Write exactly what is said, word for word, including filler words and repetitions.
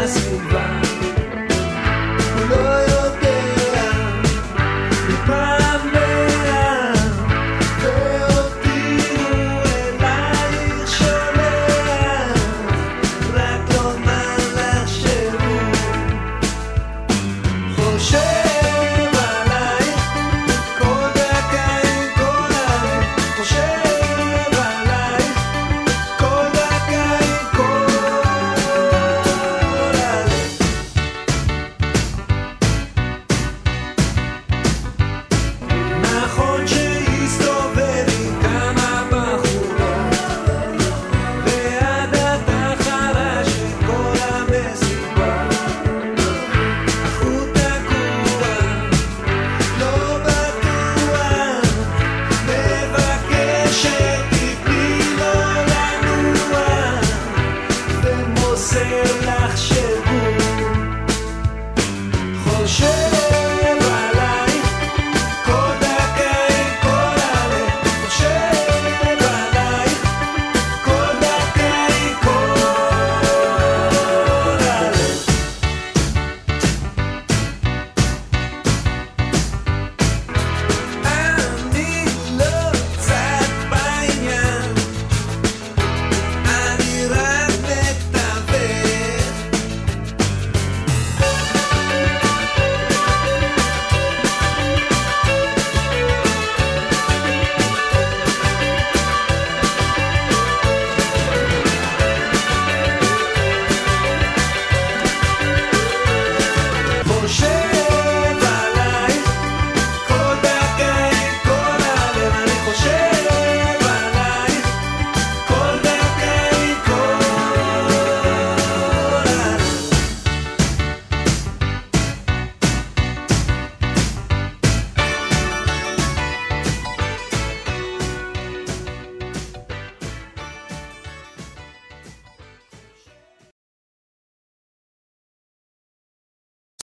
בסביבה, הוא לא יודע מפעם מאה, והותירו אלייך שולח, רק לומר לך שהוא חושב עלייך כל דקה עם כל הלב, חושב עלייך כל דקה עם כל הלב. נכון שהסתובב עם כמה בחורות, ועד עתה חרש את כל המסיבה, אך הוא תקוע, לא בטוח, מבקש שתתני לו לנוח, ומוסר לך ש